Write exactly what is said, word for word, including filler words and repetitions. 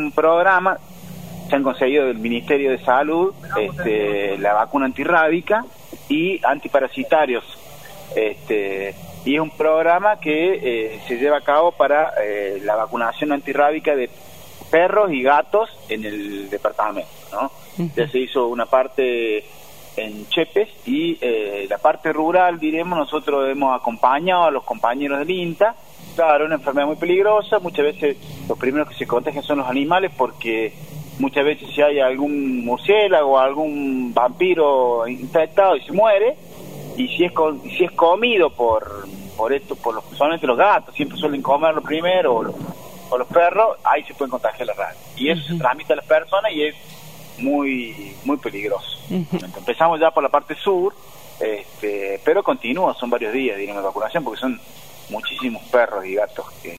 un programa, se han conseguido del Ministerio de Salud este, la vacuna antirrábica y antiparasitarios. Este, y es un programa que eh, se lleva a cabo para eh, la vacunación antirrábica de perros y gatos en el departamento, ¿no? Uh-huh. Ya se hizo una parte en Chepes y eh, la parte rural, diremos, nosotros hemos acompañado a los compañeros del INTA. Claro, una enfermedad muy peligrosa, muchas veces los primeros que se contagian son los animales porque muchas veces si hay algún murciélago o algún vampiro infectado y se muere, y si es con, si es comido por por esto, por los, solamente los gatos, siempre suelen comerlo primero, o los, o los perros, ahí se pueden contagiar la rabia. Y eso uh-huh. se transmite a las personas y es muy muy peligroso. Uh-huh. Empezamos ya por la parte sur, este, pero continúa, son varios días, digamos, de vacunación, porque son muchísimos perros y gatos que